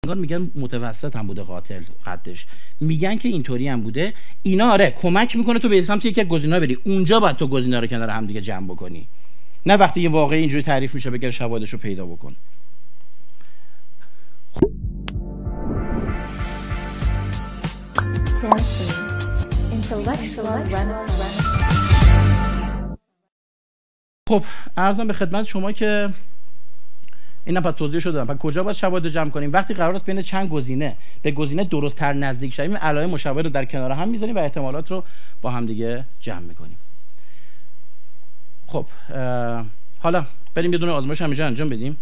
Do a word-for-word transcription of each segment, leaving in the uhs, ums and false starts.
میگن متوسط هم بوده قاتل قدش، میگن که اینطوری هم بوده. اینا آره کمک میکنه تو به سمت یکی از گزینه‌ها بری، اونجا باید تو گزینه‌ها رو کنار هم دیگه جمع بکنی، نه وقتی یه واقعی اینجوری تعریف میشه بگه شواهدش رو پیدا بکن. خب عرضم به خدمت شما که اینا پس توضیح شده. پس کجا باید شواهد رو جمع کنیم؟ وقتی قرار است بین چند گزینه به گزینه درست تر نزدیک شویم، علائم مشابه رو در کنار هم میذاریم و احتمالات رو با هم دیگه جمع میکنیم. خب حالا بریم یه دونه آزمایش همینجا انجام بدیم.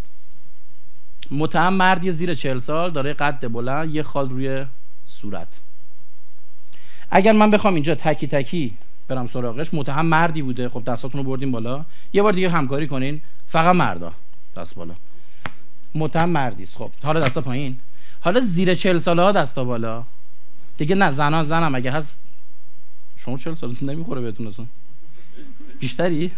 متهم مردی زیر چهل سال داره قد بلند، یه خال روی صورت. اگر من بخوام اینجا تکی تکی برم سراغش، متهم مردی بوده. خب دستاتون رو بردیم بالا، یه بار دیگه همکاری کنین، فقط مردا دست بالا. متهم مردی است. خب حالا دستا پایین. حالا زیر چهل ساله ها دستا بالا دیگه. نه زنا زنم اگه هست. شما چهل سالتون نمیخوره بهتون اصلا؟ بیشتری؟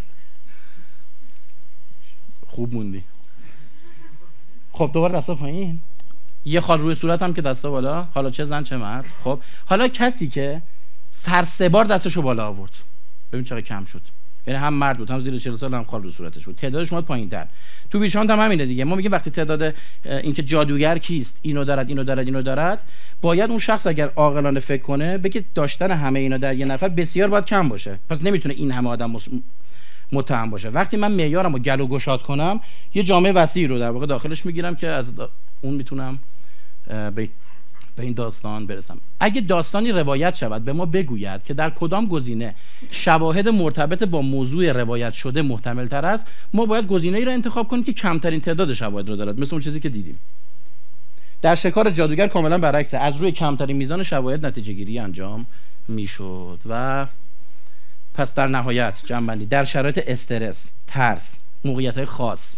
خوب موندی. خب دوباره دستا پایین. یه خال روی صورت هم که دستا بالا. حالا چه زن چه مرد. خب حالا کسی که سر سه بار دستشو بالا آورد، ببین چقدر کم شد. یعنی هم مرد بود، هم زیر چهل سال، هم خال رو صورتش بود. تعدادش اومد پایین‌تر. تو ویشانت هم همینه دیگه. ما میگیم وقتی تعداد اینکه جادوگر کیست، اینو دارد، اینو دارد، اینو دارد، باید اون شخص اگر عاقلانه فکر کنه بگه داشتن همه اینا در یه نفر بسیار باید کم باشه. پس نمیتونه این همه آدم متهم باشه. وقتی من معیارمو گلو گشاد کنم، یه جامعه وسیع رو در واقع داخلش میگیرم که از اون میتونم به به این داستان برسم. اگه داستانی روایت شود به ما بگوید که در کدام گزینه شواهد مرتبط با موضوع روایت شده محتمل تر است، ما باید گزینه‌ای را انتخاب کنیم که کمترین تعداد شواهد را دارد، مثل اون چیزی که دیدیم. در شکار جادوگر کاملا برعکسه، از روی کمترین میزان شواهد نتیجه گیری انجام میشد. و پس در نهایت جمع‌بندی، در شرایط استرس، ترس، موقعیت‌های خاص،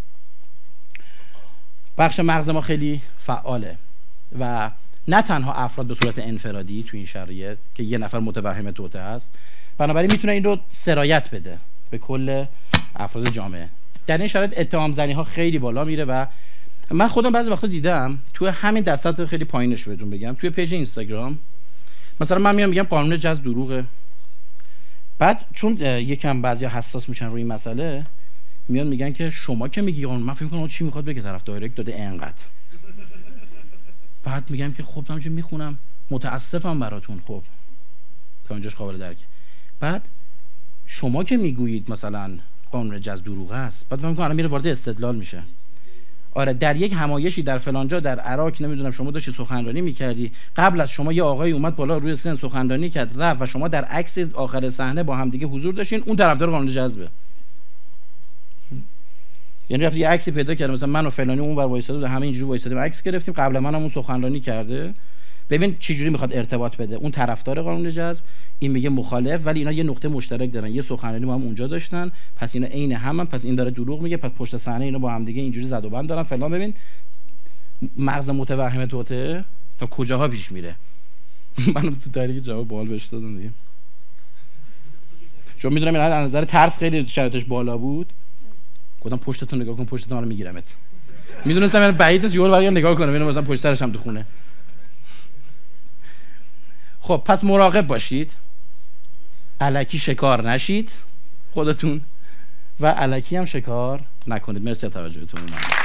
بخش مغز ما خیلی فعاله و نه تنها افراد به صورت انفرادی تو این شرایط که یه نفر متوهم توطئه است، بنابراین میتونه این رو سرایت بده به کل افراد جامعه. در این شرایط اتهام زنی ها خیلی بالا میره و من خودم بعضی وقتا دیدم توی همین دستات خیلی پایینش بهتون بگم، توی پیج اینستاگرام مثلا من میام میگم قانون جذب دروغه، بعد چون یکم بعضیا حساس میشن روی این مسئله میان میگن که شما که میگی قانون، من فکر میکنم چی میخواد بگه، طرف دایرکت داده انقدر. بعد میگم که خب همونجا میخونم، متاسفم براتون، خب تا اونجاش قابل درکه. بعد شما که میگویید مثلا قانون جذب دروغ است، بعد من میگم الان میره وارد استدلال میشه. آره در یک همایشی در فلانجا در عراق نمیدونم شما داشتی سخنرانی میکردی، قبل از شما یه آقای اومد بالا روی سن سخنرانی کرد رفت و شما در عکس آخر صحنه با هم دیگه حضور داشتین، اون طرفدار قانون جذبه. یعنی رفت یه عکسی پیدا کرد مثلا من و فلانی اون ور وایساده بود، همه اینجوری وایسادیم عکس گرفتیم، قبل منم اون سخنرانی کرده، ببین چه جوری میخواد ارتباط بده. اون طرفدار قانون جذب، این میگه مخالف، ولی اینا یه نقطه مشترک دارن، یه سخنرانی با هم اونجا داشتن، پس اینا عین همن، پس این داره دروغ میگه، پس پشت صحنه اینا با هم دیگه اینجوری زد و بند دارن فلان. ببین مغز متوهم توته تا کجاها پیش میره. من تو طریق جواب باحال بهش دادم دیگه، چون میدونم این از نظر ترس خیلی شرایطش بالا بود. گفتم پشتتون نگاه کن، پشتتون رو میگیرمت. میدونستم یعنی بعید است یهو برای نگاه کنم ببینم مثلا پشت سرش هم تو خونه. خب پس مراقب باشید، الکی شکار نشید خودتون و الکی هم شکار نکنید. مرسی از توجهتون.